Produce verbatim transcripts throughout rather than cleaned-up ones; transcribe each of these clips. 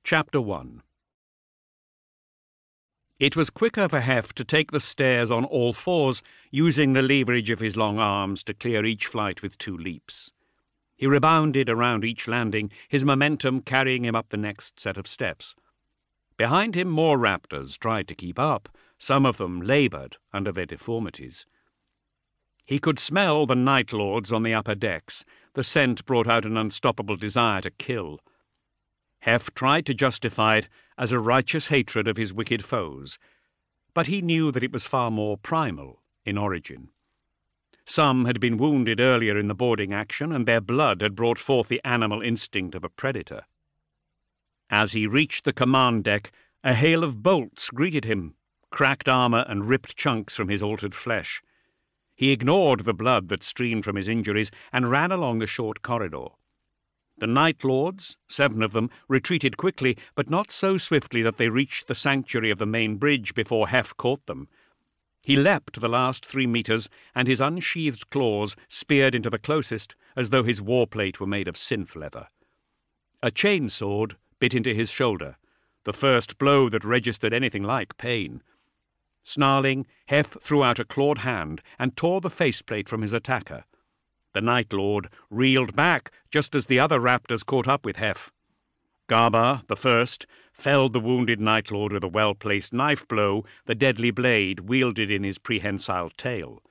Chapter one. It was quicker for Hef to take the stairs on all fours, using the leverage of his long arms to clear each flight with two leaps. He rebounded around each landing, his momentum carrying him up the next set of steps. Behind him more raptors tried to keep up. Some of them laboured under their deformities. He could smell the Night Lords on the upper decks. The scent brought out an unstoppable desire to kill. Hef tried to justify it as a righteous hatred of his wicked foes, but he knew that it was far more primal in origin. Some had been wounded earlier in the boarding action, and their blood had brought forth the animal instinct of a predator. As he reached the command deck, a hail of bolts greeted him, cracked armour and ripped chunks from his altered flesh. He ignored the blood that streamed from his injuries and ran along the short corridor. The Night Lords, seven of them, retreated quickly, but not so swiftly that they reached the sanctuary of the main bridge before Hef caught them. He leapt the last three metres, and his unsheathed claws speared into the closest, as though his war-plate were made of synth leather. A chain sword bit into his shoulder, the first blow that registered anything like pain. Snarling, Hef threw out a clawed hand and tore the faceplate from his attacker. The Night Lord reeled back just as the other raptors caught up with Hef. Garba, the first, felled the wounded Night Lord with a well-placed knife blow, the deadly blade wielded in his prehensile tail.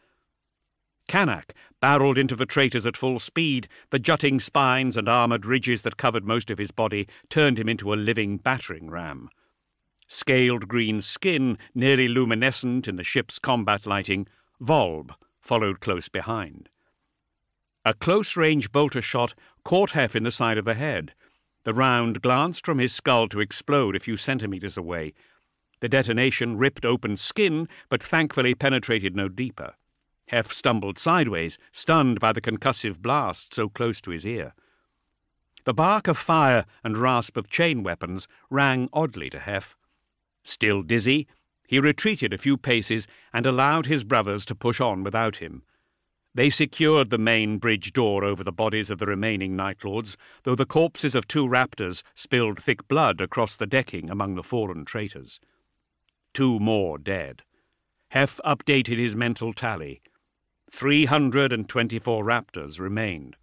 Kanak barreled into the traitors at full speed. The jutting spines and armoured ridges that covered most of his body turned him into a living battering ram. Scaled green skin, nearly luminescent in the ship's combat lighting, Volb followed close behind. A close-range bolter shot caught Hef in the side of the head. The round glanced from his skull to explode a few centimetres away. The detonation ripped open skin, but thankfully penetrated no deeper. Hef stumbled sideways, stunned by the concussive blast so close to his ear. The bark of fire and rasp of chain weapons rang oddly to Hef. Still dizzy, he retreated a few paces and allowed his brothers to push on without him. They secured the main bridge door over the bodies of the remaining Night Lords, though the corpses of two raptors spilled thick blood across the decking among the fallen traitors. Two more dead. Hef updated his mental tally. Three hundred and twenty-four raptors remained.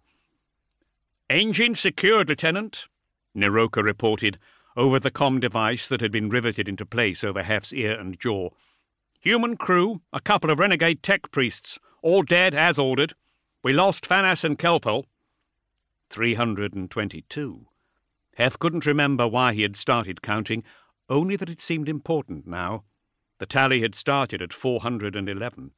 "Engine secured, Lieutenant," Neroka reported over the comm device that had been riveted into place over Hef's ear and jaw. "Human crew, a couple of renegade tech priests, all dead as ordered. We lost Fanas and Kelpel." Three hundred and twenty-two. Hef couldn't remember why he had started counting, only that it seemed important now. The tally had started at four hundred and eleven.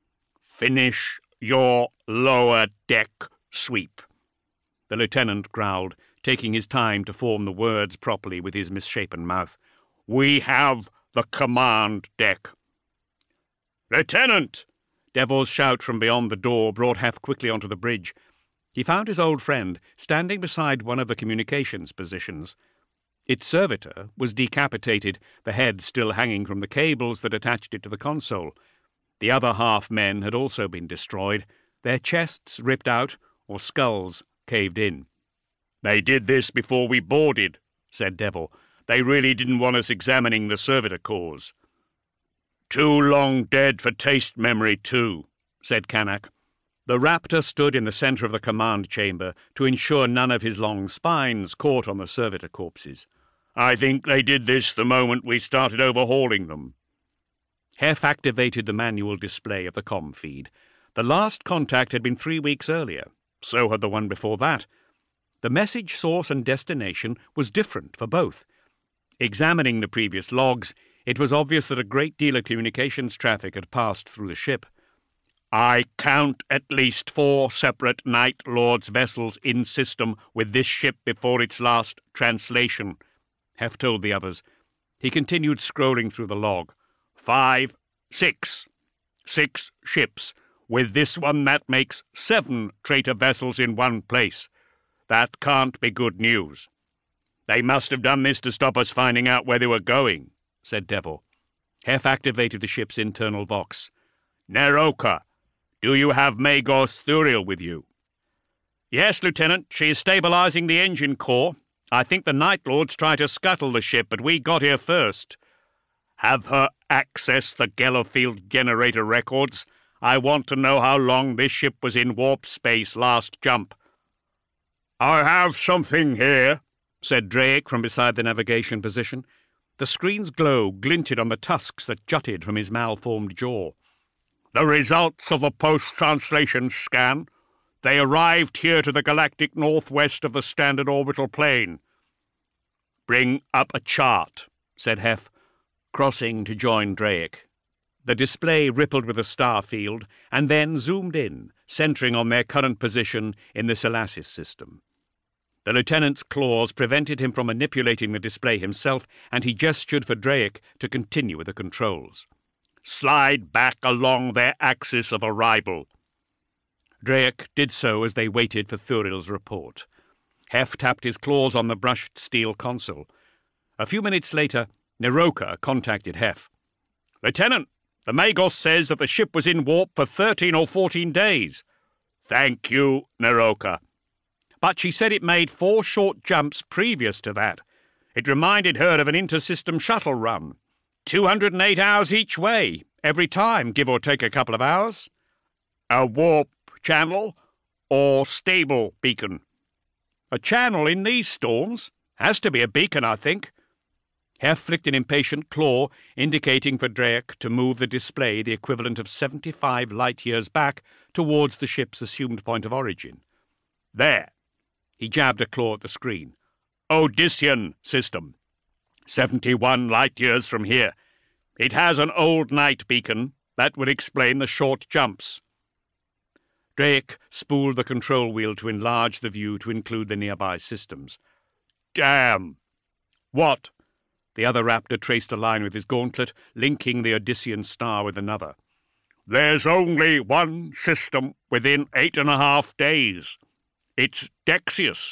"Finish your lower deck sweep," the lieutenant growled, taking his time to form the words properly with his misshapen mouth. "We have the command deck." "Lieutenant!" Devor's shout from beyond the door brought Hef quickly onto the bridge. He found his old friend standing beside one of the communications positions. Its servitor was decapitated, the head still hanging from the cables that attached it to the console. The other half men had also been destroyed, their chests ripped out or skulls caved in. "They did this before we boarded," said Devil. "They really didn't want us examining the servitor cores." "Too long dead for taste memory, too," said Kanak. The raptor stood in the centre of the command chamber to ensure none of his long spines caught on the servitor corpses. "I think they did this the moment we started overhauling them." Hef activated the manual display of the comm feed. The last contact had been three weeks earlier. So had the one before that. The message source and destination was different for both. Examining the previous logs, it was obvious that a great deal of communications traffic had passed through the ship. "I count at least four separate Night Lords vessels in system with this ship before its last translation," Hef told the others. He continued scrolling through the log. Five, six. Six ships. With this one, that makes seven traitor vessels in one place. That can't be good news. "They must have done this to stop us finding out where they were going," said Devil. Hef activated the ship's internal vox. "Neroka, do you have Magos Thuriel with you?" "Yes, Lieutenant. She is stabilizing the engine core. I think the Night Lords tried to scuttle the ship, but we got here first. Have her access the Gellerfield generator records. I want to know how long this ship was in warp space last jump." "I have something here," said Drake from beside the navigation position. The screen's glow glinted on the tusks that jutted from his malformed jaw. "The results of a post-translation scan. They arrived here to the galactic northwest of the standard orbital plane." "Bring up a chart," said Hef, crossing to join Drake. The display rippled with a star field, and then zoomed in, centering on their current position in the Selassis system. The lieutenant's claws prevented him from manipulating the display himself, and he gestured for Drake to continue with the controls. "Slide back along their axis of arrival." Drake did so as they waited for Thuril's report. Hef tapped his claws on the brushed steel console. A few minutes later, Neroka contacted Hef. "Lieutenant, the Magos says that the ship was in warp for thirteen or fourteen days." "Thank you, Neroka." "But she said it made four short jumps previous to that. It reminded her of an inter-system shuttle run. two hundred eight hours each way, every time, give or take a couple of hours." "A warp channel or stable beacon?" "A channel in these storms. Has to be a beacon, I think." Hef flicked an impatient claw, indicating for Drake to move the display the equivalent of seventy-five light-years back towards the ship's assumed point of origin. "There." He jabbed a claw at the screen. "Odyssean system. Seventy-one light-years from here. It has an old night beacon. That would explain the short jumps." Drake spooled the control wheel to enlarge the view to include the nearby systems. "Damn!" "What?" The other raptor traced a line with his gauntlet, linking the Odyssean star with another. "There's only one system within eight and a half days. It's Dexius."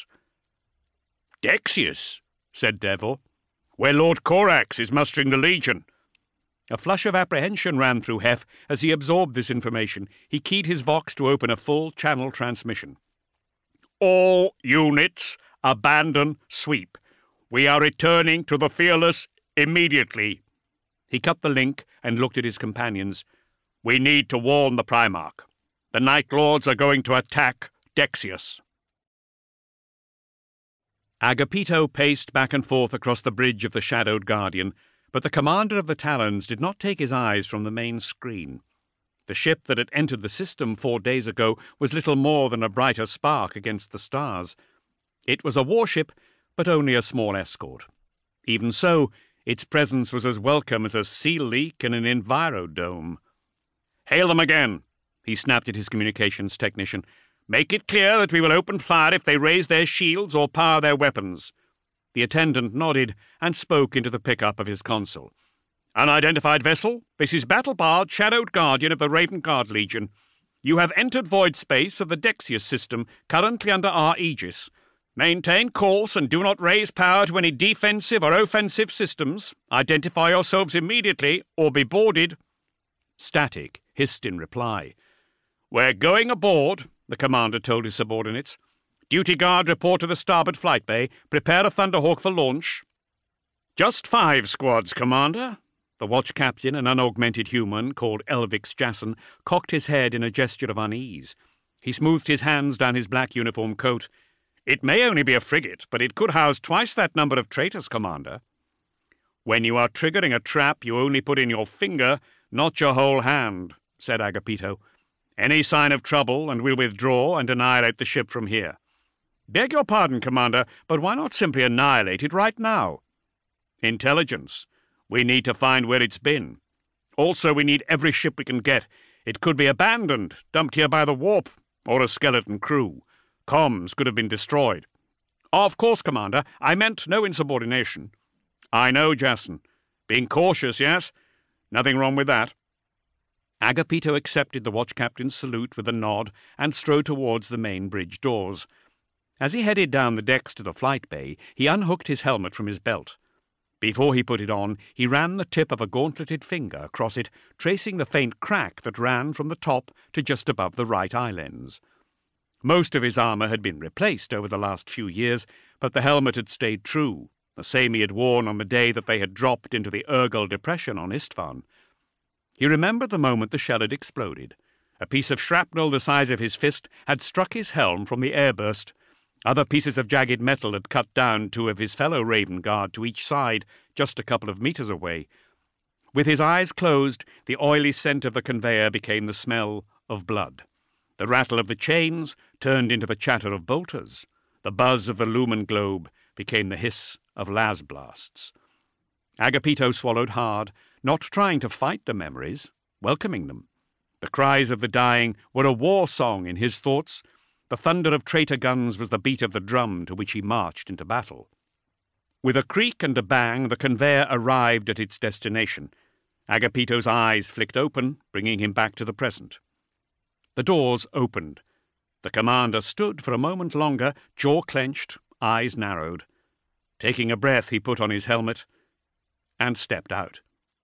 "Dexius?" said Devil. "Where Lord Corax is mustering the Legion." A flush of apprehension ran through Hef as he absorbed this information. He keyed his Vox to open a full-channel transmission. "All units, abandon sweep. We are returning to the Fearless immediately." He cut the link and looked at his companions. "We need to warn the Primarch. The Night Lords are going to attack Dexius." Agapito paced back and forth across the bridge of the Shadowed Guardian, but the commander of the Talons did not take his eyes from the main screen. The ship that had entered the system four days ago was little more than a brighter spark against the stars. It was a warship, but only a small escort. Even so, its presence was as welcome as a seal leak in an envirodome. "Hail them again," he snapped at his communications technician. "Make it clear that we will open fire if they raise their shields or power their weapons." The attendant nodded and spoke into the pickup of his console. "Unidentified vessel, this is Battlebard, Shadowed Guardian of the Raven Guard Legion. You have entered void space of the Dexius system, currently under our aegis. Maintain course and do not raise power to any defensive or offensive systems. Identify yourselves immediately or be boarded." Static hissed in reply. "We're going aboard," the commander told his subordinates. "Duty guard report to the starboard flight bay. Prepare a Thunderhawk for launch." "Just five squads, Commander." The watch captain, an unaugmented human called Elvix Jasson, cocked his head in a gesture of unease. He smoothed his hands down his black uniform coat. "It may only be a frigate, but it could house twice that number of traitors, Commander." "When you are triggering a trap, you only put in your finger, not your whole hand," said Agapito. "Any sign of trouble, and we'll withdraw and annihilate the ship from here." "Beg your pardon, Commander, but why not simply annihilate it right now?" "Intelligence. We need to find where it's been. Also, we need every ship we can get. It could be abandoned, dumped here by the warp, or a skeleton crew. Comms could have been destroyed." "Of course, Commander. I meant no insubordination." "I know, Jasson. Being cautious, yes? Nothing wrong with that." Agapito accepted the watch captain's salute with a nod and strode towards the main bridge doors. As he headed down the decks to the flight bay, he unhooked his helmet from his belt. Before he put it on, he ran the tip of a gauntleted finger across it, tracing the faint crack that ran from the top to just above the right eye lens. Most of his armour had been replaced over the last few years, but the helmet had stayed true, the same he had worn on the day that they had dropped into the Urgel Depression on Istvan. He remembered the moment the shell had exploded. A piece of shrapnel the size of his fist had struck his helm from the airburst. Other pieces of jagged metal had cut down two of his fellow Raven Guard to each side, just a couple of meters away. With his eyes closed, the oily scent of the conveyor became the smell of blood. The rattle of the chains turned into the chatter of bolters. The buzz of the lumen globe became the hiss of las blasts. Agapito swallowed hard, not trying to fight the memories, welcoming them. The cries of the dying were a war song in his thoughts. The thunder of traitor guns was the beat of the drum to which he marched into battle. With a creak and a bang, the conveyor arrived at its destination. Agapito's eyes flicked open, bringing him back to the present. The doors opened. The commander stood for a moment longer, jaw clenched, eyes narrowed. Taking a breath, he put on his helmet and stepped out.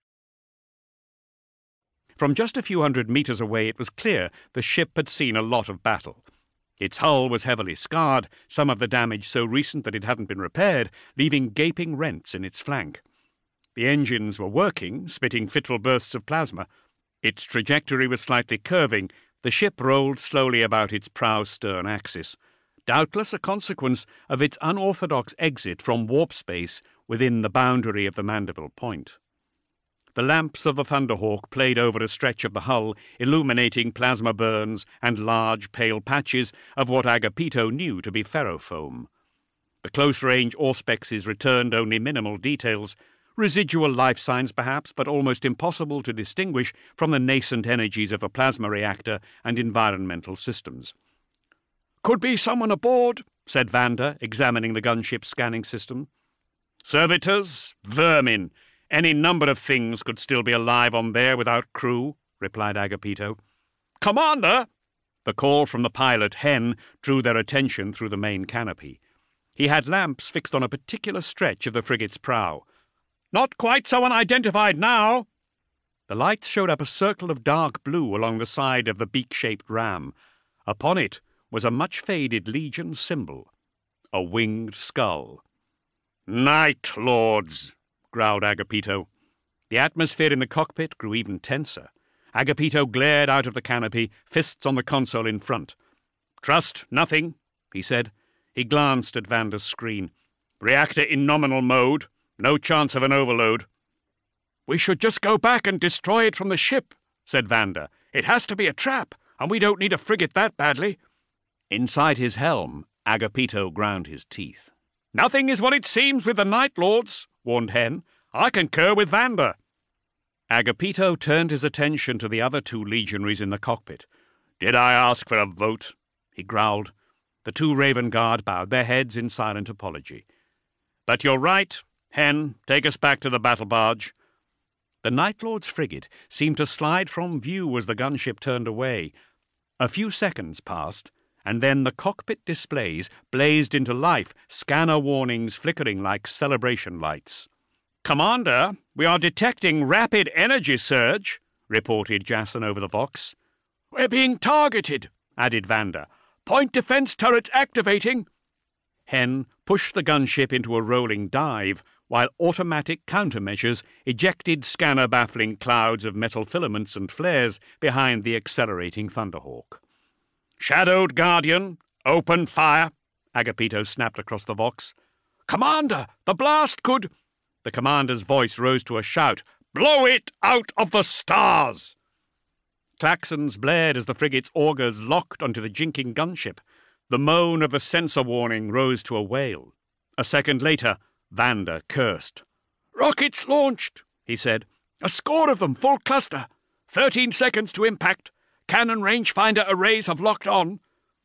From just a few hundred meters away, it was clear the ship had seen a lot of battle. Its hull was heavily scarred, some of the damage so recent that it hadn't been repaired, leaving gaping rents in its flank. The engines were working, spitting fitful bursts of plasma. Its trajectory was slightly curving. The ship rolled slowly about its prow-stern axis, doubtless a consequence of its unorthodox exit from warp space within the boundary of the Mandeville Point. The lamps of the Thunderhawk played over a stretch of the hull, illuminating plasma burns and large, pale patches of what Agapito knew to be ferrofoam. The close-range auspexes returned only minimal details, residual life signs perhaps, but almost impossible to distinguish from the nascent energies of a plasma reactor and environmental systems. "Could be someone aboard," said Vander, examining the gunship's scanning system. "Servitors, vermin. Any number of things could still be alive on there without crew," replied Agapito. "Commander!" The call from the pilot, Hen, drew their attention through the main canopy. He had lamps fixed on a particular stretch of the frigate's prow. "Not quite so unidentified now." The lights showed up a circle of dark blue along the side of the beak-shaped ram. Upon it was a much-faded Legion symbol, a winged skull. "Night Lords!" growled Agapito. The atmosphere in the cockpit grew even tenser. Agapito glared out of the canopy, fists on the console in front. "Trust nothing," he said. He glanced at Vander's screen. "Reactor in nominal mode. No chance of an overload." "We should just go back and destroy it from the ship," said Vander. "It has to be a trap, and we don't need a frigate that badly." Inside his helm, Agapito ground his teeth. "Nothing is what it seems with the Night Lords," warned Hen. "I concur with Vander." Agapito turned his attention to the other two legionaries in the cockpit. "Did I ask for a vote?" he growled. The two Raven Guard bowed their heads in silent apology. "But you're right. Hen, take us back to the battle barge." The Night Lord's frigate seemed to slide from view as the gunship turned away. A few seconds passed, and then the cockpit displays blazed into life, scanner warnings flickering like celebration lights. "Commander, we are detecting rapid energy surge," reported Jason over the Vox. "We're being targeted," added Vander. "Point defense turrets activating." Hen pushed the gunship into a rolling dive, while automatic countermeasures ejected scanner-baffling clouds of metal filaments and flares behind the accelerating Thunderhawk. "Shadowed Guardian, open fire," Agapito snapped across the Vox. "Commander, the blast could—" The commander's voice rose to a shout. "Blow it out of the stars!" Klaxons blared as the frigate's augers locked onto the jinking gunship. The moan of the sensor warning rose to a wail. A second later, Vander cursed. "Rockets launched," he said. "A score of them, full cluster. Thirteen seconds to impact. Cannon rangefinder arrays have locked on."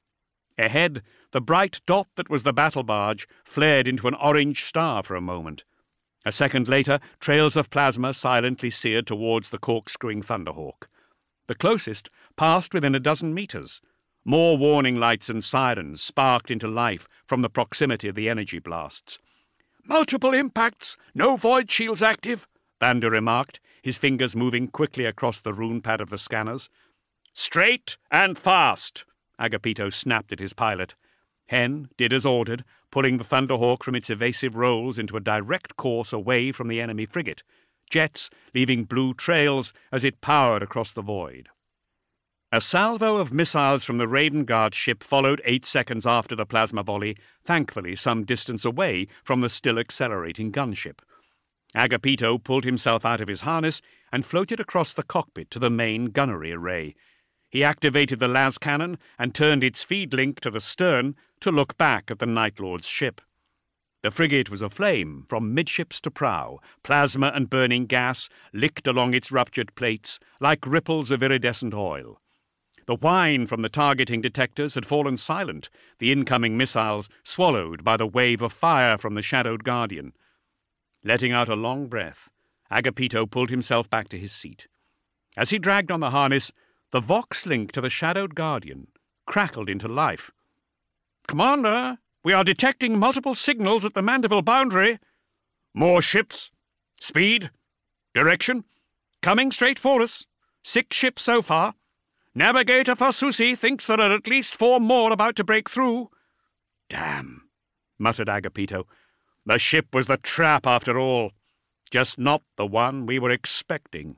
Ahead, the bright dot that was the battle barge flared into an orange star for a moment. A second later, trails of plasma silently seared towards the corkscrewing Thunderhawk. The closest passed within a dozen meters. More warning lights and sirens sparked into life from the proximity of the energy blasts. "Multiple impacts, no void shields active," Vander remarked, his fingers moving quickly across the rune pad of the scanners. "Straight and fast," Agapito snapped at his pilot. Hen did as ordered, pulling the Thunderhawk from its evasive rolls into a direct course away from the enemy frigate, jets leaving blue trails as it powered across the void. A salvo of missiles from the Raven Guard ship followed eight seconds after the plasma volley, thankfully some distance away from the still accelerating gunship. Agapito pulled himself out of his harness and floated across the cockpit to the main gunnery array. He activated the las cannon and turned its feed link to the stern to look back at the Night Lord's ship. The frigate was aflame from midships to prow. Plasma and burning gas licked along its ruptured plates like ripples of iridescent oil. The whine from the targeting detectors had fallen silent, the incoming missiles swallowed by the wave of fire from the shadowed Guardian. Letting out a long breath, Agapito pulled himself back to his seat. As he dragged on the harness, the Vox link to the shadowed Guardian crackled into life. "Commander, we are detecting multiple signals at the Mandeville boundary. More ships. Speed. Direction. Coming straight for us. Six ships so far. Navigator Fasusi thinks there are at least four more about to break through." "Damn," muttered Agapito. "The ship was the trap after all. Just not the one we were expecting."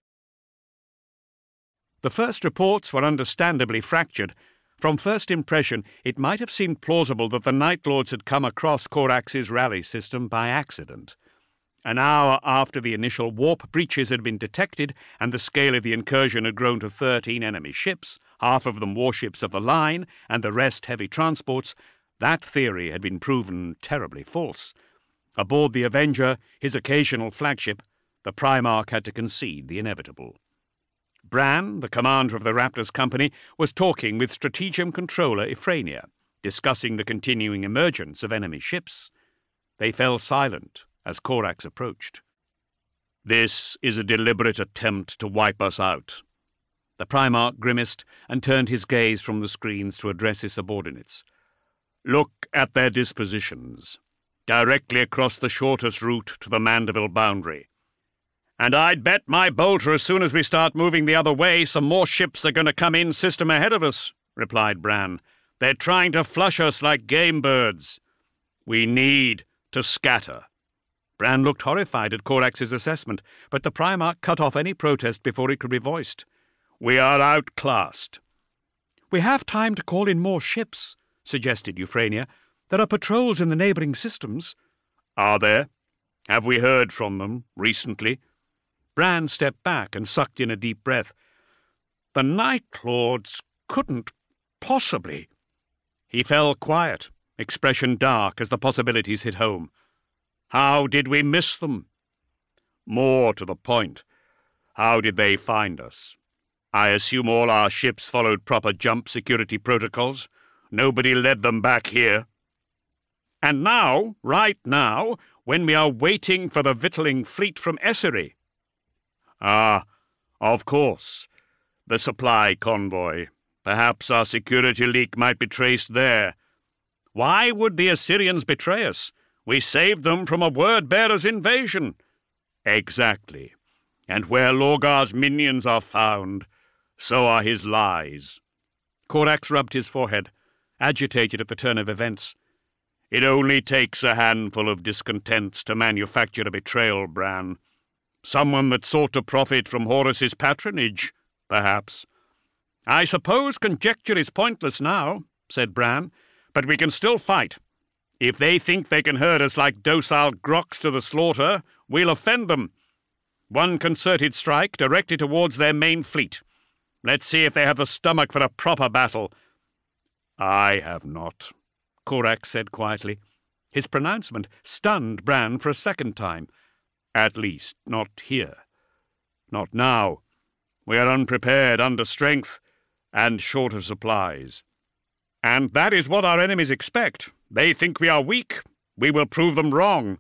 The first reports were understandably fractured. From first impression, it might have seemed plausible that the Night Lords had come across Corax's rally system by accident. An hour after the initial warp breaches had been detected and the scale of the incursion had grown to thirteen enemy ships, half of them warships of the line and the rest heavy transports, that theory had been proven terribly false. Aboard the Avenger, his occasional flagship, the Primarch had to concede the inevitable. Bran, the commander of the Raptors Company, was talking with Strategium Controller Euphrania, discussing the continuing emergence of enemy ships. They fell silent as Corax approached. "This is a deliberate attempt to wipe us out." The Primarch grimaced and turned his gaze from the screens to address his subordinates. "Look at their dispositions, directly across the shortest route to the Mandeville boundary. And I'd bet my bolter as soon as we start moving the other way, some more ships are going to come in system ahead of us," replied Bran. "They're trying to flush us like game birds. We need to scatter." Bran looked horrified at Corax's assessment, but the Primarch cut off any protest before it could be voiced. "We are outclassed." "We have time to call in more ships," suggested Euphrania. "There are patrols in the neighbouring systems." "Are there? Have we heard from them recently?" Bran stepped back and sucked in a deep breath. "The Night Lords couldn't possibly." He fell quiet, expression dark as the possibilities hit home. "How did we miss them?" "More to the point, how did they find us? I assume all our ships followed proper jump security protocols. Nobody led them back here." "And now, right now, when we are waiting for the victualling fleet from Esseri." "Ah, of course. The supply convoy. Perhaps our security leak might be traced there." "Why would the Assyrians betray us? We saved them from a word-bearer's invasion." "Exactly. And where Lorgar's minions are found, so are his lies." Corax rubbed his forehead, agitated at the turn of events. "It only takes a handful of discontents to manufacture a betrayal, Bran. Someone that sought to profit from Horus's patronage, perhaps." "I suppose conjecture is pointless now," said Bran, "but we can still fight. If they think they can herd us like docile grocs to the slaughter, we'll offend them. One concerted strike directly towards their main fleet. Let's see if they have the stomach for a proper battle." "I have not," Corax said quietly. His pronouncement stunned Bran for a second time. "At least, not here. Not now. We are unprepared, under strength, and short of supplies." "And that is what our enemies expect. They think we are weak. We will prove them wrong."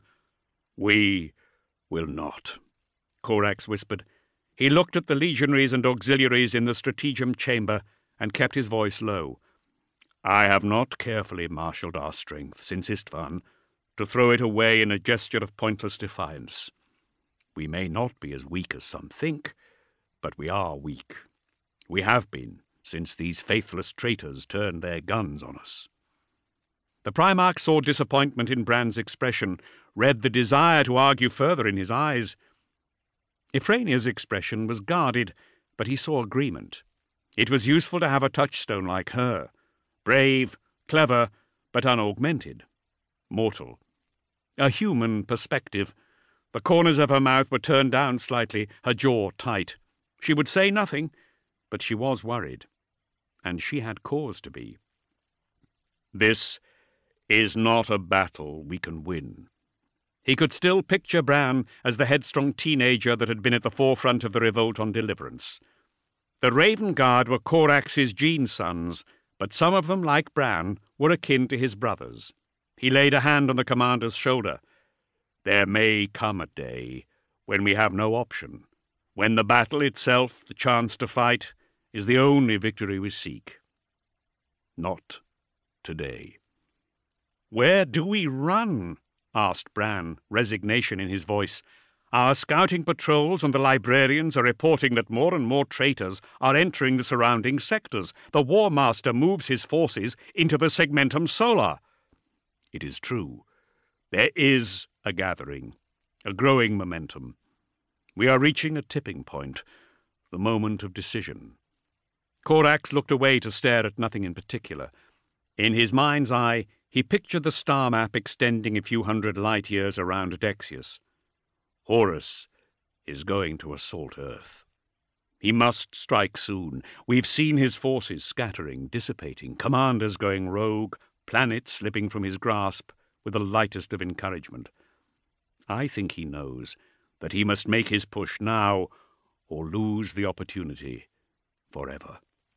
"We will not," Corax whispered. He looked at the legionaries and auxiliaries in the stratagem chamber and kept his voice low. "I have not carefully marshalled our strength since Istvan to throw it away in a gesture of pointless defiance. We may not be as weak as some think, but we are weak. We have been since these faithless traitors turned their guns on us." The Primarch saw disappointment in Bran's expression, read the desire to argue further in his eyes. Ephrainia's expression was guarded, but he saw agreement. It was useful to have a touchstone like her. Brave, clever, but unaugmented. Mortal. A human perspective. The corners of her mouth were turned down slightly, her jaw tight. She would say nothing, but she was worried. And she had cause to be. This is not a battle we can win. He could still picture Bran as the headstrong teenager that had been at the forefront of the revolt on Deliverance. The Raven Guard were Corax's gene sons, but some of them, like Bran, were akin to his brothers. He laid a hand on the commander's shoulder. There may come a day when we have no option, when the battle itself, the chance to fight, is the only victory we seek. Not today. "Where do we run?" asked Bran, resignation in his voice. "Our scouting patrols and the librarians are reporting that more and more traitors are entering the surrounding sectors. The War Master moves his forces into the Segmentum Solar." It is true. There is a gathering, a growing momentum. We are reaching a tipping point, the moment of decision. Corax looked away to stare at nothing in particular. In his mind's eye, he pictured the star map extending a few hundred light years around Dexius. Horus is going to assault Earth. He must strike soon. We've seen his forces scattering, dissipating, commanders going rogue, planets slipping from his grasp with the lightest of encouragement. I think he knows that he must make his push now or lose the opportunity forever.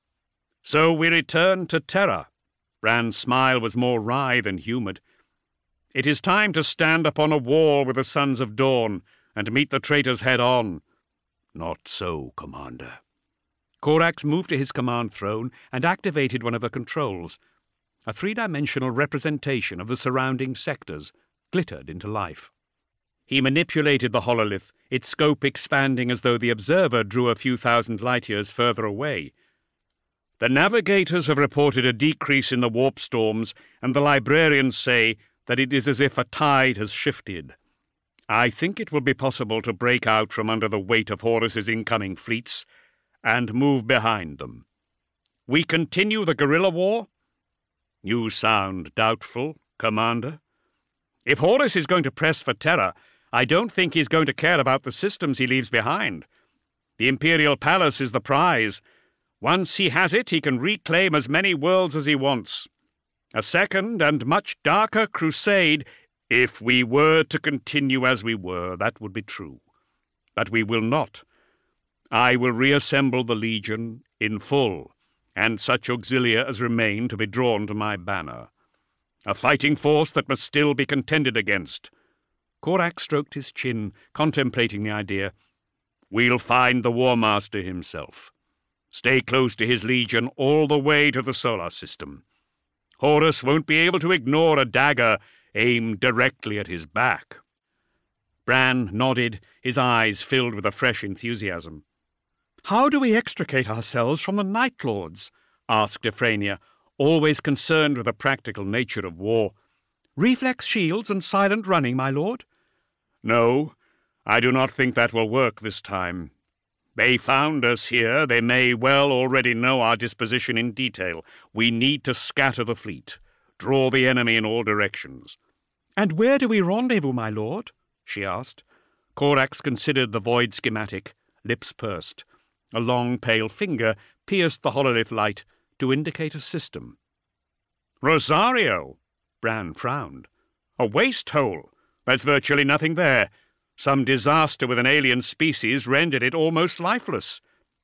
So we return to Terra. Bran's smile was more wry than humoured. It is time to stand upon a wall with the Sons of Dawn and meet the traitors head-on. Not so, Commander. Corax moved to his command throne and activated one of the controls. A three-dimensional representation of the surrounding sectors glittered into life. He manipulated the hololith, its scope expanding as though the observer drew a few thousand light-years further away. The navigators have reported a decrease in the warp storms, and the librarians say that it is as if a tide has shifted. I think it will be possible to break out from under the weight of Horus's incoming fleets and move behind them. We continue the guerrilla war? You sound doubtful, Commander. If Horus is going to press for Terra, I don't think he's going to care about the systems he leaves behind. The Imperial Palace is the prize. Once he has it, he can reclaim as many worlds as he wants. A second and much darker crusade, if we were to continue as we were, that would be true. But we will not. I will reassemble the Legion in full, and such auxilia as remain to be drawn to my banner. A fighting force that must still be contended against. Corax stroked his chin, contemplating the idea. We'll find the War Master himself. Stay close to his Legion all the way to the solar system. Horus won't be able to ignore a dagger aimed directly at his back. Bran nodded, his eyes filled with a fresh enthusiasm. "How do we extricate ourselves from the Night Lords?" asked Ephraina, always concerned with the practical nature of war. "Reflex shields and silent running, my lord?" "No, I do not think that will work this time. They found us here. They may well already know our disposition in detail. We need to scatter the fleet, draw the enemy in all directions." "And where do we rendezvous, my lord?" she asked. Corax considered the void schematic, lips pursed. A long, pale finger pierced the hololith light to indicate a system. "Rosario!" Bran frowned. "A waste hole. There's virtually nothing there. Some disaster with an alien species rendered it almost lifeless."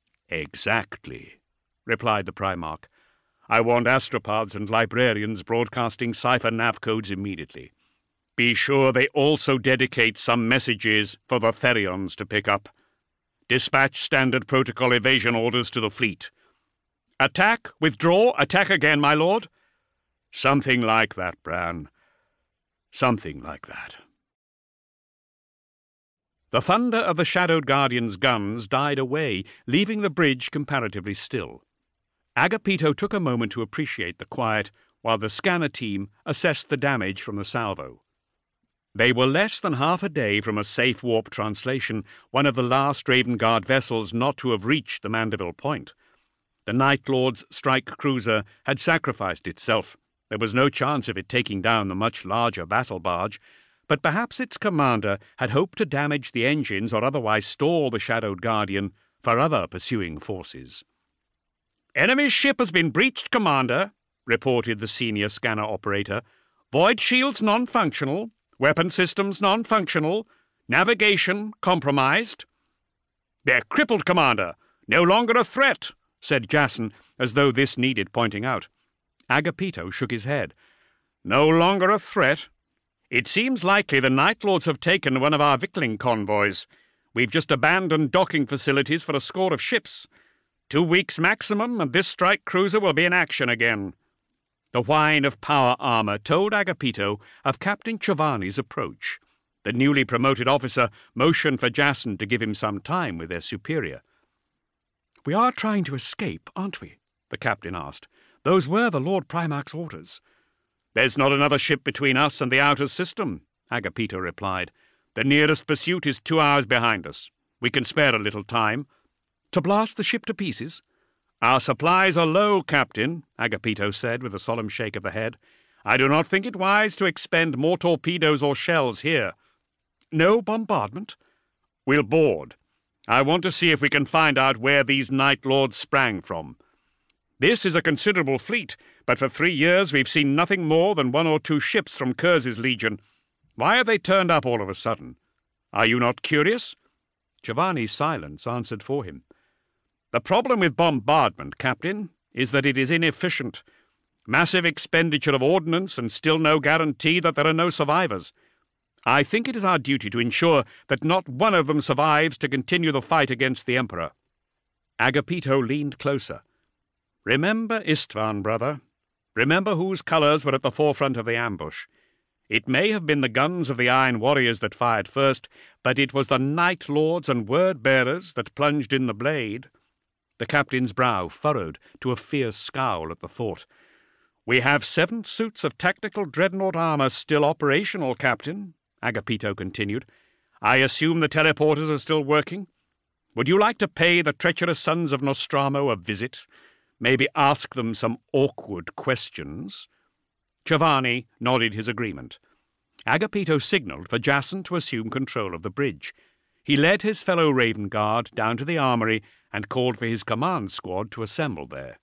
"Exactly," replied the Primarch. "I want astropods and librarians broadcasting cipher nav codes immediately. Be sure they also dedicate some messages for the Therions to pick up. Dispatch standard protocol evasion orders to the fleet. Attack, withdraw, attack again, my lord." "Something like that, Bran. Something like that." The thunder of the Shadowed Guardian's guns died away, leaving the bridge comparatively still. Agapito took a moment to appreciate the quiet, while the scanner team assessed the damage from the salvo. They were less than half a day from a safe warp translation, one of the last Raven Guard vessels not to have reached the Mandeville Point. The Night Lord's strike cruiser had sacrificed itself. There was no chance of it taking down the much larger battle barge, but perhaps its commander had hoped to damage the engines or otherwise stall the Shadowed Guardian for other pursuing forces. "Enemy ship has been breached, Commander," reported the senior scanner operator. "Void shields non-functional. Weapon systems non-functional. Navigation compromised." "They're crippled, Commander. No longer a threat," said Jason, as though this needed pointing out. Agapito shook his head. "No longer a threat? It seems likely the Night Lords have taken one of our victualling convoys. We've just abandoned docking facilities for a score of ships. Two weeks maximum, and this strike cruiser will be in action again." The whine of power armor told Agapito of Captain Giovanni's approach. The newly promoted officer motioned for Jason to give him some time with their superior. "We are trying to escape, aren't we?" the captain asked. "Those were the Lord Primarch's orders." "There's not another ship between us and the outer system," Agapito replied. "The nearest pursuit is two hours behind us. We can spare a little time." "To blast the ship to pieces?" "Our supplies are low, Captain," Agapito said with a solemn shake of the head. "I do not think it wise to expend more torpedoes or shells here." "No bombardment?" "We'll board. I want to see if we can find out where these Night Lords sprang from. This is a considerable fleet, but for three years we've seen nothing more than one or two ships from Kurz's Legion. Why have they turned up all of a sudden? Are you not curious?" Giovanni's silence answered for him. "The problem with bombardment, Captain, is that it is inefficient. Massive expenditure of ordnance and still no guarantee that there are no survivors. I think it is our duty to ensure that not one of them survives to continue the fight against the Emperor." Agapito leaned closer. "Remember Istvan, brother. Remember whose colours were at the forefront of the ambush. It may have been the guns of the Iron Warriors that fired first, but it was the Night Lords and Word-Bearers that plunged in the blade." The captain's brow furrowed to a fierce scowl at the thought. "We have seven suits of tactical dreadnought armour still operational, Captain," Agapito continued. "I assume the teleporters are still working. Would you like to pay the treacherous sons of Nostromo a visit? Maybe ask them some awkward questions?" Giovanni nodded his agreement. Agapito signalled for Jason to assume control of the bridge. He led his fellow Raven Guard down to the armory and called for his command squad to assemble there.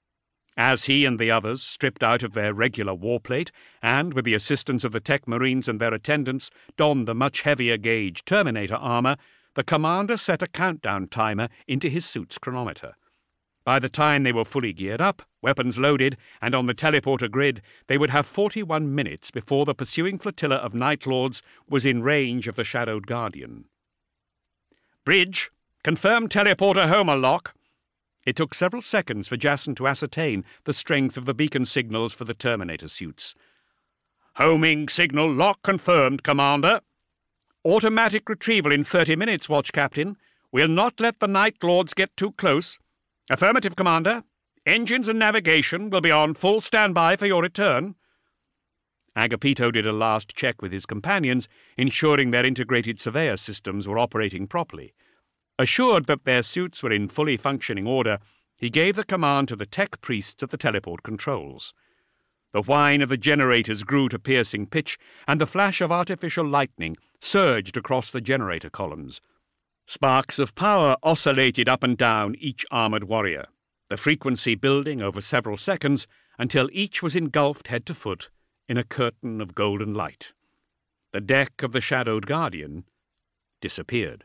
As he and the others stripped out of their regular warplate and, with the assistance of the Tech Marines and their attendants, donned the much heavier gauge Terminator armour, the commander set a countdown timer into his suit's chronometer. By the time they were fully geared up, weapons loaded, and on the teleporter grid, they would have forty-one minutes before the pursuing flotilla of Night Lords was in range of the Shadowed Guardian. "Bridge, confirm teleporter Homer lock." It took several seconds for Jason to ascertain the strength of the beacon signals for the Terminator suits. "Homing signal lock confirmed, Commander." "Automatic retrieval in thirty minutes, Watch Captain. We'll not let the Night Lords get too close." "Affirmative, Commander. Engines and navigation will be on full standby for your return." Agapito did a last check with his companions, ensuring their integrated surveyor systems were operating properly. Assured that their suits were in fully functioning order, he gave the command to the tech priests at the teleport controls. The whine of the generators grew to piercing pitch, and the flash of artificial lightning surged across the generator columns. Sparks of power oscillated up and down each armoured warrior, the frequency building over several seconds until each was engulfed head to foot in a curtain of golden light. The deck of the Shadowed Guardian disappeared.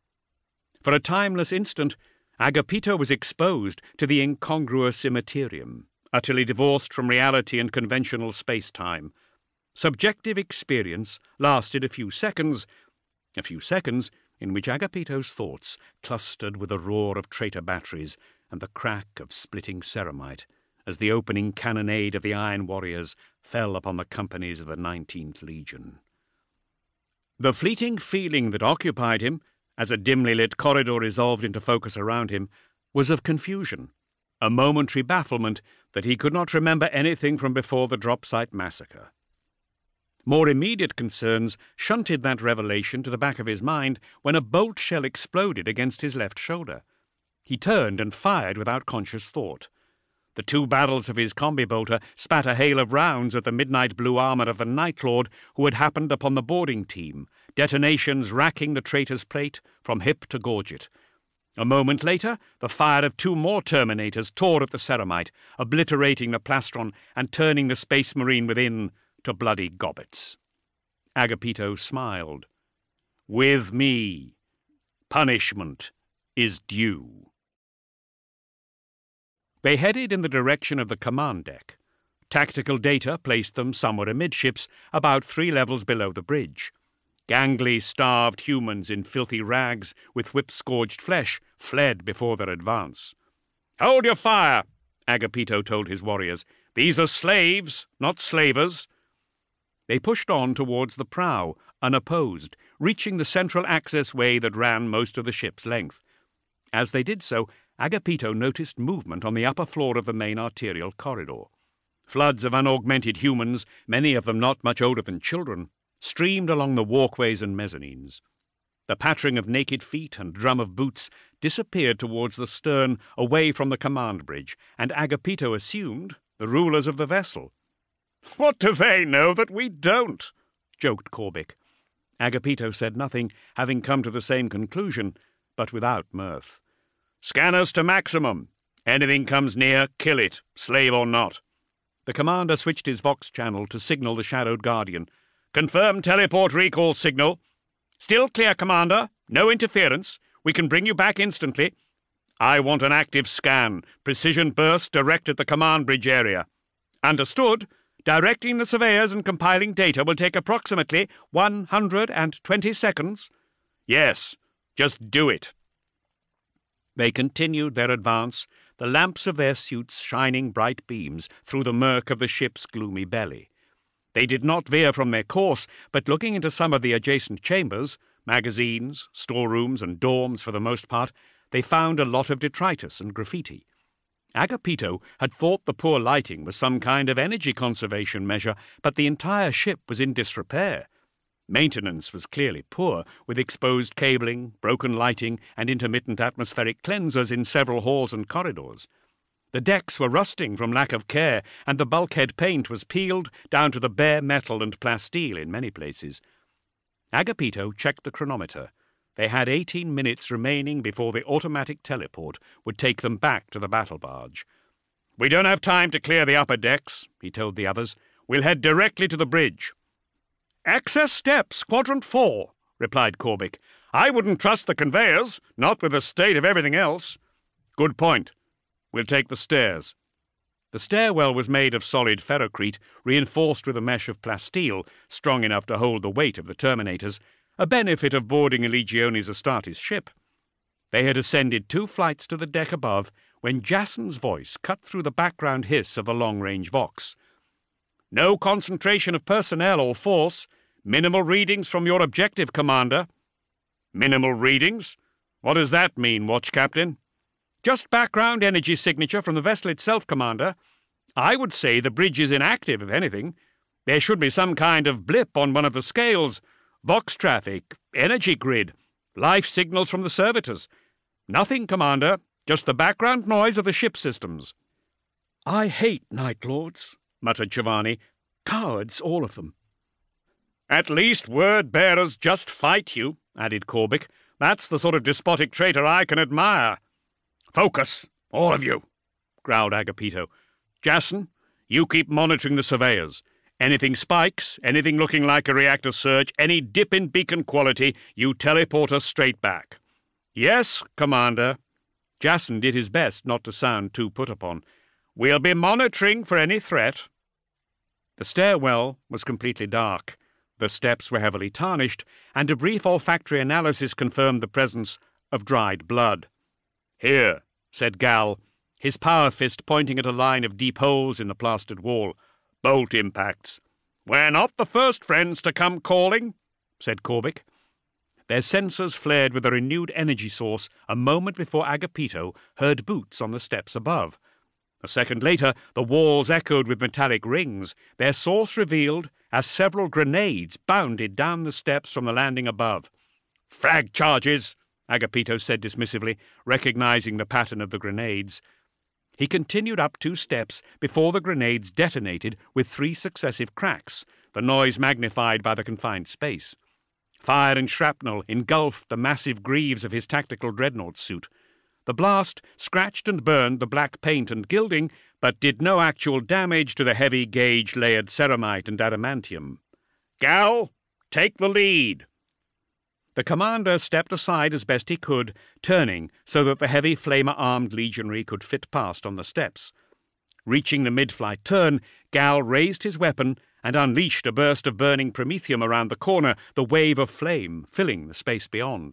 For a timeless instant, Agapito was exposed to the incongruous immaterium, utterly divorced from reality and conventional space-time. Subjective experience lasted a few seconds, a few seconds in which Agapito's thoughts clustered with the roar of traitor batteries and the crack of splitting ceramite, as the opening cannonade of the Iron Warriors fell upon the companies of the nineteenth Legion. The fleeting feeling that occupied him, as a dimly lit corridor resolved into focus around him, was of confusion, a momentary bafflement that he could not remember anything from before the drop site massacre. More immediate concerns shunted that revelation to the back of his mind when a bolt shell exploded against his left shoulder. He turned and fired without conscious thought. The two barrels of his combi-bolter spat a hail of rounds at the midnight blue armour of the Night Lord who had happened upon the boarding team, detonations racking the traitor's plate from hip to gorget. A moment later, the fire of two more Terminators tore at the ceramite, obliterating the plastron and turning the space marine within to bloody gobbets. Agapito smiled. With me, punishment is due. They headed in the direction of the command deck. Tactical data placed them somewhere amidships, about three levels below the bridge. Gangly, starved humans in filthy rags with whip-scourged flesh fled before their advance. "Hold your fire," Agapito told his warriors. "These are slaves, not slavers." They pushed on towards the prow, unopposed, reaching the central access way that ran most of the ship's length. As they did so, Agapito noticed movement on the upper floor of the main arterial corridor. Floods of unaugmented humans, many of them not much older than children, streamed along the walkways and mezzanines. The pattering of naked feet and drum of boots disappeared towards the stern, away from the command bridge, and Agapito assumed the rulers of the vessel. "What do they know that we don't?" joked Corbic. Agapito said nothing, having come to the same conclusion, but without mirth. "Scanners to maximum. Anything comes near, kill it, slave or not." The commander switched his Vox channel to signal the shadowed Guardian. "Confirm teleport recall signal. Still clear, Commander. No interference. We can bring you back instantly. I want an active scan. Precision burst direct at the command bridge area." "Understood. Directing the surveyors and compiling data will take approximately one hundred twenty seconds." "Yes. Just do it." They continued their advance, the lamps of their suits shining bright beams through the murk of the ship's gloomy belly. They did not veer from their course, but looking into some of the adjacent chambers, magazines, storerooms, and dorms for the most part, they found a lot of detritus and graffiti. Agapito had thought the poor lighting was some kind of energy conservation measure, but the entire ship was in disrepair. Maintenance was clearly poor, with exposed cabling, broken lighting, and intermittent atmospheric cleansers in several halls and corridors. The decks were rusting from lack of care, and the bulkhead paint was peeled down to the bare metal and plasteel in many places. Agapito checked the chronometer. They had eighteen minutes remaining before the automatic teleport would take them back to the battle barge. "We don't have time to clear the upper decks," he told the others. "We'll head directly to the bridge." "Access steps, quadrant four," replied Corbic. "I wouldn't trust the conveyors, not with the state of everything else." "Good point. We'll take the stairs." The stairwell was made of solid ferrocrete, reinforced with a mesh of plasteel, strong enough to hold the weight of the Terminators, a benefit of boarding a Legiones Astartes ship. They had ascended two flights to the deck above when Jason's voice cut through the background hiss of the long-range Vox. "No concentration of personnel or force. Minimal readings from your objective, Commander." "Minimal readings? What does that mean, Watch Captain?" "Just background energy signature from the vessel itself, Commander. I would say the bridge is inactive, if anything. There should be some kind of blip on one of the scales. Vox traffic, energy grid, life signals from the servitors. Nothing, Commander. Just the background noise of the ship systems." "I hate Night Lords," muttered Giovanni. "Cowards, all of them." "At least word-bearers just fight you," added Corbic. "That's the sort of despotic traitor I can admire." "Focus, all of you," growled Agapito. "Jason, you keep monitoring the surveyors. Anything spikes, anything looking like a reactor surge, any dip in beacon quality, you teleport us straight back." "Yes, Commander." Jason did his best not to sound too put upon. "We'll be monitoring for any threat." The stairwell was completely dark. The steps were heavily tarnished, and a brief olfactory analysis confirmed the presence of dried blood. "Here," said Gal, his power fist pointing at a line of deep holes in the plastered wall. "Bolt impacts." "We're not the first friends to come calling," said Corbic. Their sensors flared with a renewed energy source a moment before Agapito heard boots on the steps above. A second later, the walls echoed with metallic rings, their source revealed as several grenades bounded down the steps from the landing above. "Frag charges," Agapito said dismissively, recognizing the pattern of the grenades. He continued up two steps before the grenades detonated with three successive cracks, the noise magnified by the confined space. Fire and shrapnel engulfed the massive greaves of his tactical dreadnought suit. The blast scratched and burned the black paint and gilding, but did no actual damage to the heavy gauge-layered ceramite and adamantium. "Gal, take the lead." The commander stepped aside as best he could, turning so that the heavy flamer-armed legionary could fit past on the steps. Reaching the mid-flight turn, Gal raised his weapon and unleashed a burst of burning promethium around the corner, the wave of flame filling the space beyond.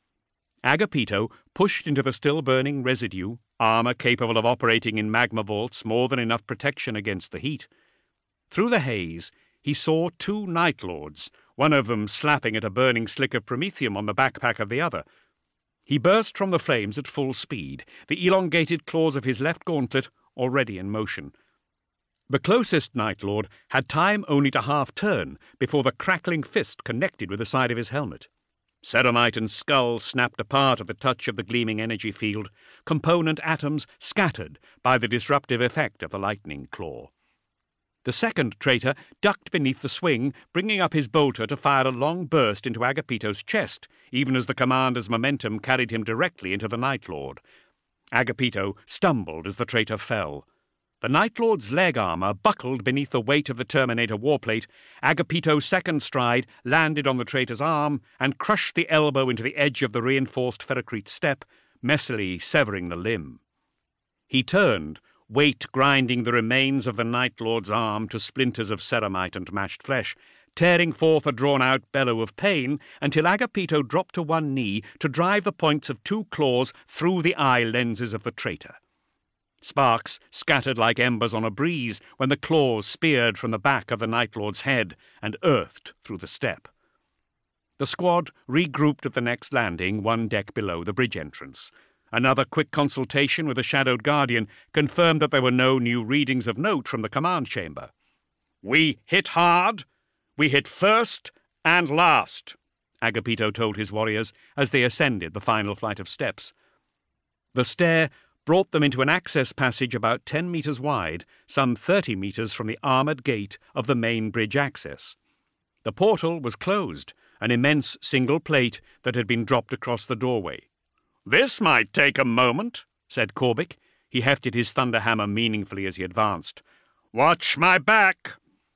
Agapito pushed into the still-burning residue, armor capable of operating in magma vaults more than enough protection against the heat. Through the haze, he saw two Night Lords, one of them slapping at a burning slick of promethium on the backpack of the other. He burst from the flames at full speed, the elongated claws of his left gauntlet already in motion. The closest Night Lord had time only to half-turn before the crackling fist connected with the side of his helmet. Ceramite and skull snapped apart at the touch of the gleaming energy field, component atoms scattered by the disruptive effect of the lightning claw. The second traitor ducked beneath the swing, bringing up his bolter to fire a long burst into Agapito's chest, even as the commander's momentum carried him directly into the Night Lord. Agapito stumbled as the traitor fell. The Night Lord's leg armor buckled beneath the weight of the Terminator warplate. Agapito's second stride landed on the traitor's arm and crushed the elbow into the edge of the reinforced ferrocrete step, messily severing the limb. He turned, weight grinding the remains of the Night Lord's arm to splinters of ceramite and mashed flesh, tearing forth a drawn-out bellow of pain until Agapito dropped to one knee to drive the points of two claws through the eye lenses of the traitor. Sparks scattered like embers on a breeze when the claws speared from the back of the Night Lord's head and earthed through the step. The squad regrouped at the next landing, one deck below the bridge entrance. Another quick consultation with the Shadowed Guardian confirmed that there were no new readings of note from the command chamber. "We hit hard. We hit first and last," Agapito told his warriors as they ascended the final flight of steps. The stair brought them into an access passage about ten meters wide, some thirty meters from the armored gate of the main bridge access. The portal was closed, an immense single plate that had been dropped across the doorway. "This might take a moment," said Corbic. He hefted his thunderhammer meaningfully as he advanced. "Watch my back."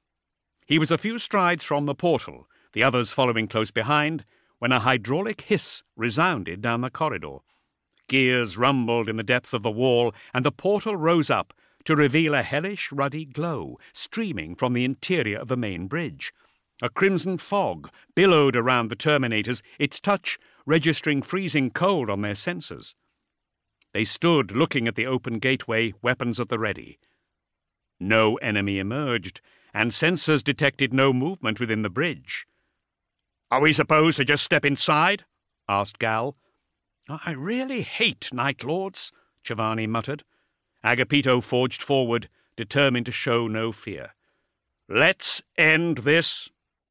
He was a few strides from the portal, the others following close behind, when a hydraulic hiss resounded down the corridor. Gears rumbled in the depth of the wall, and the portal rose up to reveal a hellish, ruddy glow streaming from the interior of the main bridge. A crimson fog billowed around the Terminators, its touch registering freezing cold on their sensors. They stood looking at the open gateway, weapons at the ready. No enemy emerged, and sensors detected no movement within the bridge. "Are we supposed to just step inside?" asked Gal. "I really hate Night Lords," Giovanni muttered. Agapito forged forward, determined to show no fear. "Let's end this."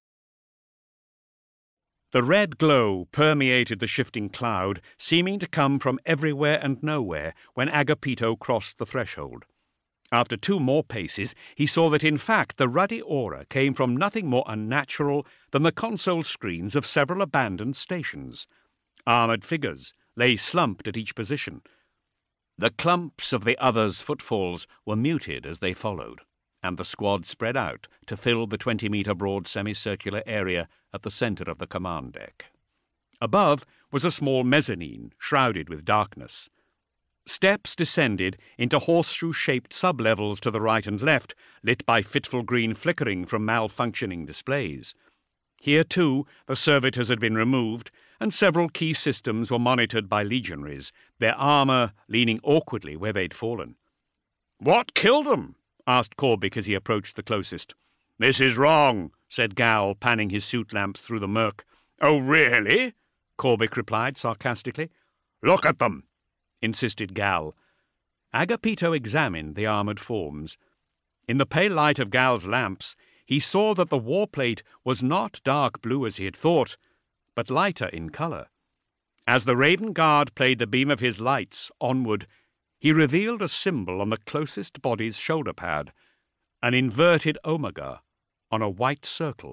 The red glow permeated the shifting cloud, seeming to come from everywhere and nowhere when Agapito crossed the threshold. After two more paces, he saw that in fact the ruddy aura came from nothing more unnatural than the console screens of several abandoned stations. Armored figures lay slumped at each position. The clumps of the others' footfalls were muted as they followed, and the squad spread out to fill the twenty-meter-broad semicircular area at the center of the command deck. Above was a small mezzanine, shrouded with darkness. Steps descended into horseshoe-shaped sublevels to the right and left, lit by fitful green flickering from malfunctioning displays. Here, too, the servitors had been removed, and several key systems were monitored by legionaries, their armor leaning awkwardly where they'd fallen. "What killed them?" asked Corbic as he approached the closest. "This is wrong," said Gal, panning his suit lamps through the murk. "Oh, really?" Corbic replied sarcastically. "Look at them," insisted Gal. Agapito examined the armoured forms. In the pale light of Gal's lamps, he saw that the warplate was not dark blue as he had thought, but lighter in colour. As the Raven Guard played the beam of his lights onward, he revealed a symbol on the closest body's shoulder pad, an inverted omega on a white circle.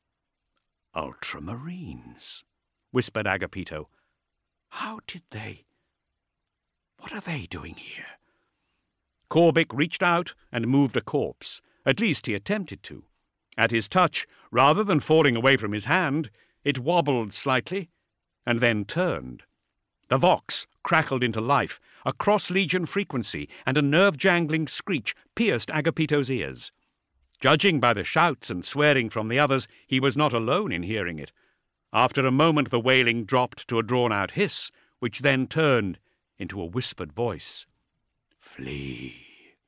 "Ultramarines," whispered Agapito. "How did they... What are they doing here?" Corbic reached out and moved the corpse. At least he attempted to. At his touch, rather than falling away from his hand, it wobbled slightly, and then turned. The Vox crackled into life. A cross-legion frequency and a nerve-jangling screech pierced Agapito's ears. Judging by the shouts and swearing from the others, he was not alone in hearing it. After a moment the wailing dropped to a drawn-out hiss, which then turned into a whispered voice. "Flee."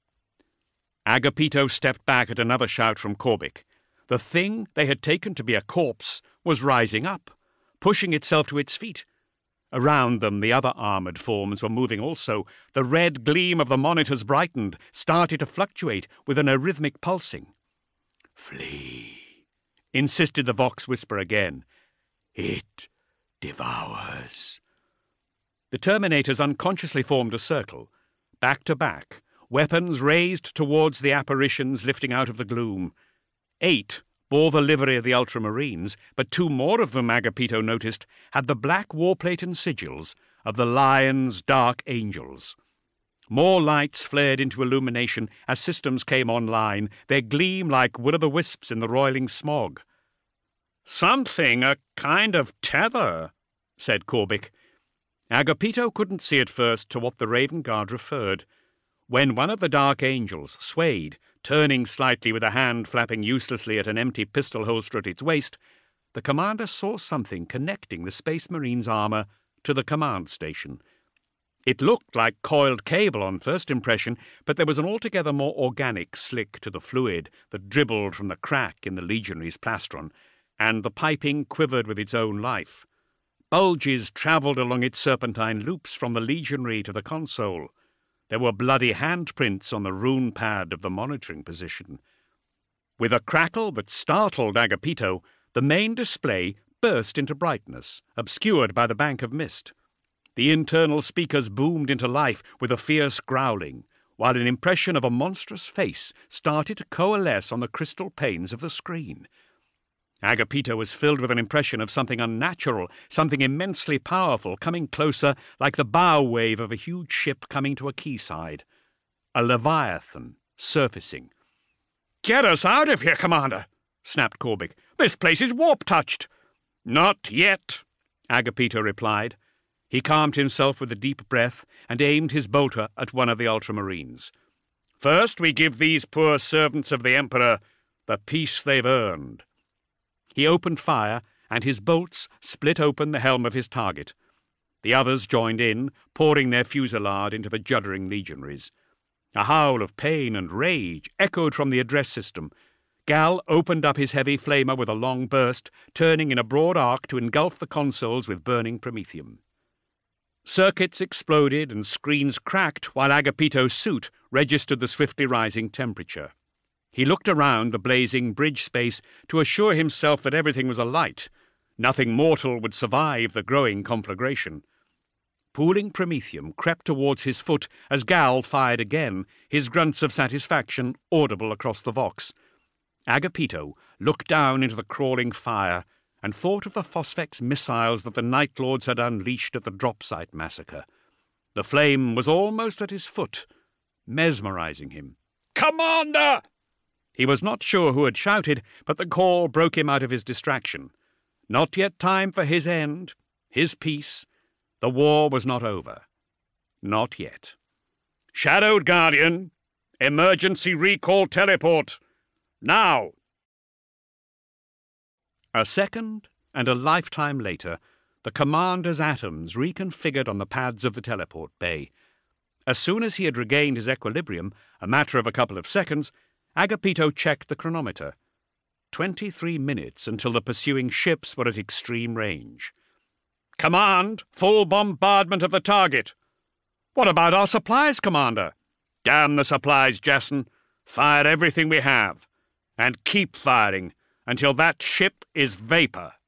Agapito stepped back at another shout from Corbic. The thing they had taken to be a corpse was rising up, pushing itself to its feet. Around them the other armoured forms were moving also. The red gleam of the monitors brightened, started to fluctuate with an arrhythmic pulsing. "Flee," insisted the Vox whisper again. "It devours." The Terminators unconsciously formed a circle, back to back, weapons raised towards the apparitions lifting out of the gloom. Eight bore the livery of the Ultramarines, but two more of them, Agapito noticed, had the black warplate and sigils of the Lion's Dark Angels. More lights flared into illumination as systems came online, their gleam like will-o'-the-wisps in the roiling smog. "Something, a kind of tether," said Corbic. Agapito couldn't see at first to what the Raven Guard referred. When one of the Dark Angels swayed, turning slightly with a hand flapping uselessly at an empty pistol holster at its waist, the commander saw something connecting the Space Marine's armour to the command station. It looked like coiled cable on first impression, but there was an altogether more organic slick to the fluid that dribbled from the crack in the Legionary's plastron, and the piping quivered with its own life. Bulges travelled along its serpentine loops from the Legionary to the console. There were bloody handprints on the rune pad of the monitoring position. With a crackle that startled Agapito, the main display burst into brightness, obscured by the bank of mist. The internal speakers boomed into life with a fierce growling, while an impression of a monstrous face started to coalesce on the crystal panes of the screen. Agapito was filled with an impression of something unnatural, something immensely powerful, coming closer like the bow wave of a huge ship coming to a quayside. A Leviathan surfacing. "Get us out of here, Commander!" snapped Corbic. "This place is warp-touched." "Not yet," Agapito replied. He calmed himself with a deep breath and aimed his bolter at one of the Ultramarines. "First we give these poor servants of the Emperor the peace they've earned." He opened fire, and his bolts split open the helm of his target. The others joined in, pouring their fusillade into the juddering legionaries. A howl of pain and rage echoed from the address system. Gal opened up his heavy flamer with a long burst, turning in a broad arc to engulf the consoles with burning promethium. Circuits exploded and screens cracked while Agapito's suit registered the swiftly rising temperature. He looked around the blazing bridge space to assure himself that everything was alight. Nothing mortal would survive the growing conflagration. Pooling promethium crept towards his foot as Gal fired again, his grunts of satisfaction audible across the Vox. Agapito looked down into the crawling fire and thought of the Phosphex missiles that the Night Lords had unleashed at the drop site massacre. The flame was almost at his foot, mesmerizing him. "Commander!" He was not sure who had shouted, but the call broke him out of his distraction. Not yet time for his end, his peace. The war was not over. Not yet. "Shadowed Guardian, emergency recall teleport. Now!" A second and a lifetime later, the commander's atoms reconfigured on the pads of the teleport bay. As soon as he had regained his equilibrium, a matter of a couple of seconds, Agapito checked the chronometer. Twenty-three minutes until the pursuing ships were at extreme range. "Command, full bombardment of the target." What about our supplies, Commander? Damn the supplies, Jason. Fire everything we have. And keep firing until that ship is vapor.